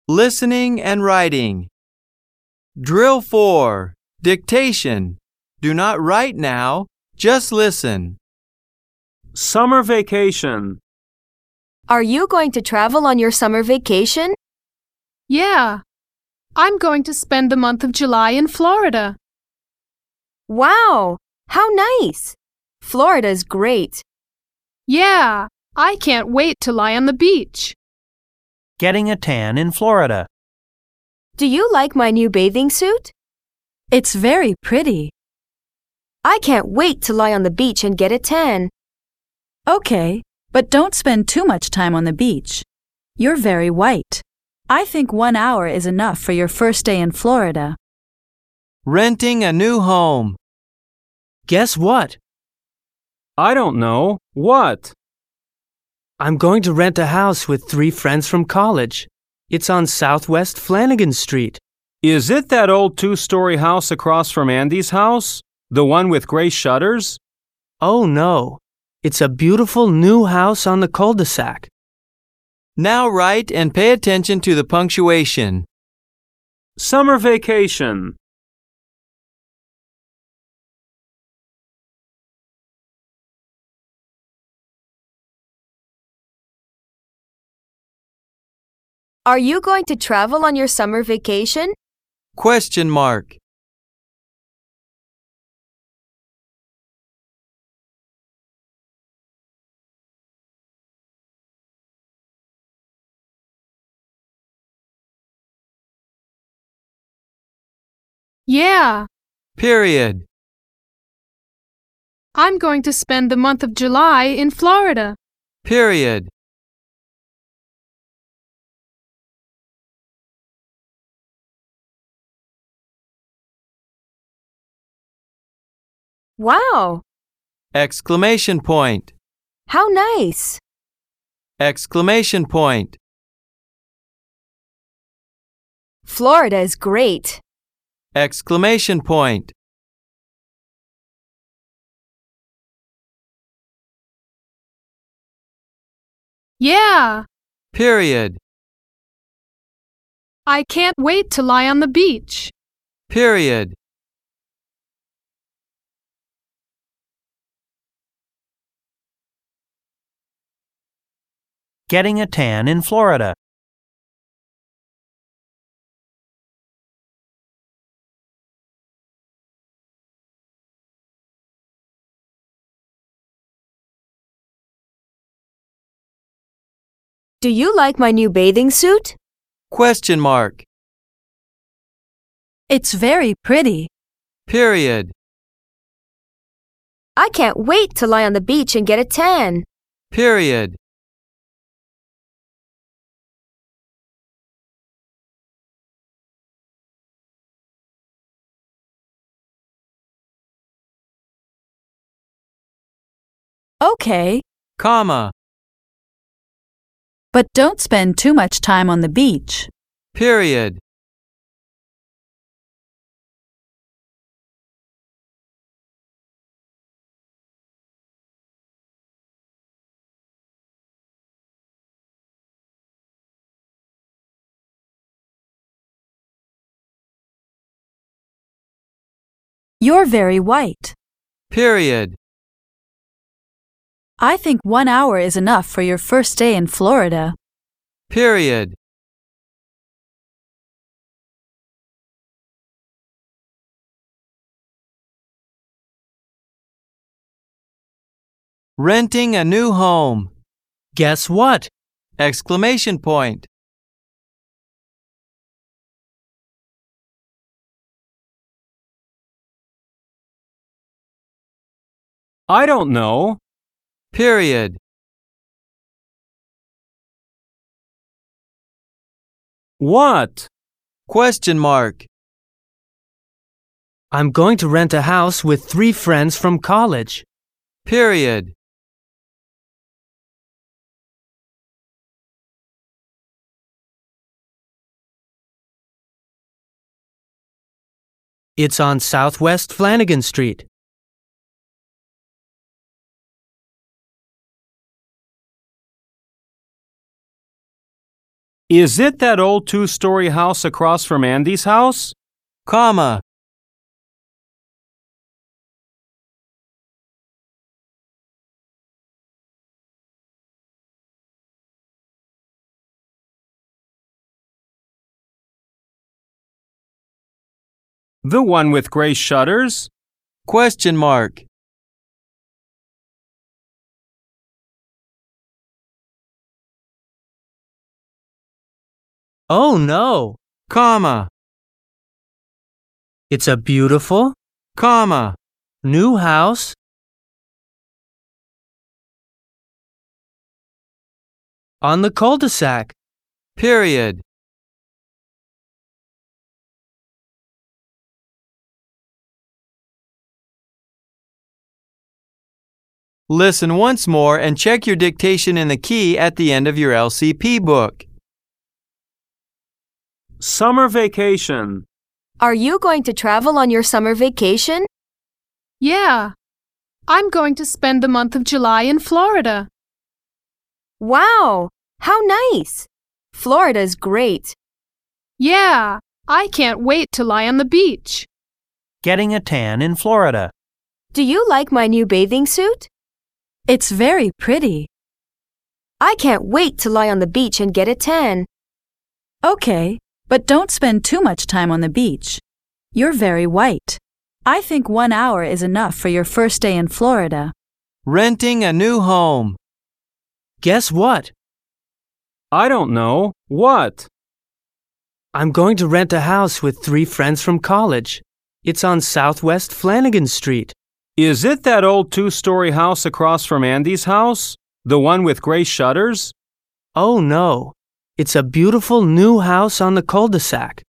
Listening and writing. Drill 4. Dictation. Do not write now, just listen. Summer vacation. Are you going to travel on your summer vacation? Yeah. I'm going to spend the month of July in Florida. Wow! How nice! Florida is great. Yeah, I can't wait to lie on the beach. Getting a tan in Florida. Do you like my new bathing suit? It's very pretty. I can't wait to lie on the beach and get a tan. Okay, but don't spend too much time on the beach. You're very white. I think 1 hour is enough for your first day in Florida. Renting a new home. Guess what? I don't know. What? I'm going to rent a house with 3 friends from college. It's on Southwest Flanagan Street. Is it that old 2-story house across from Andy's house? The one with gray shutters? Oh no, it's a beautiful new house on the cul-de-sac. Now write and pay attention to the punctuation. Summer vacation. Are you going to travel on your summer vacation? Question mark. Yeah, Period. I'm going to spend the month of July in Florida. Period. Wow! Exclamation point. How nice! Exclamation point. Florida is great. Exclamation point. Yeah, Period. I can't wait to lie on the beach. Period. Getting a tan in Florida. Do you like my new bathing suit? Question mark. It's very pretty. Period. I can't wait to lie on the beach and get a tan. Period. Okay, Comma. but don't spend too much time on the beach. Period. You're very white. Period. I think 1 hour is enough for your first day in Florida. Period. Renting a new home. Guess what? Exclamation point. I don't know. Period. What? Question mark. I'm going to rent a house with 3 friends from college. Period. It's on Southwest Flanagan Street. Is it that old two-story house across from Andy's house? Comma. The one with gray shutters? Question mark. Oh no! Comma. It's a beautiful, Comma. new house on the cul-de-sac. Period. Listen once more and check your dictation in the key at the end of your LCP book. Summer vacation. Are you going to travel on your summer vacation? Yeah. I'm going to spend the month of July in Florida. Wow! How nice! Florida is great. Yeah. I can't wait to lie on the beach. Getting a tan in Florida. Do you like my new bathing suit? It's very pretty. I can't wait to lie on the beach and get a tan. Okay, but don't spend too much time on the beach. You're very white. I think 1 hour is enough for your first day in Florida. Renting a new home. Guess what? I don't know. What? I'm going to rent a house with 3 friends from college. It's on Southwest Flanagan Street. Is it that old two-story house across from Andy's house? The one with gray shutters? Oh no! It's a beautiful new house on the cul-de-sac.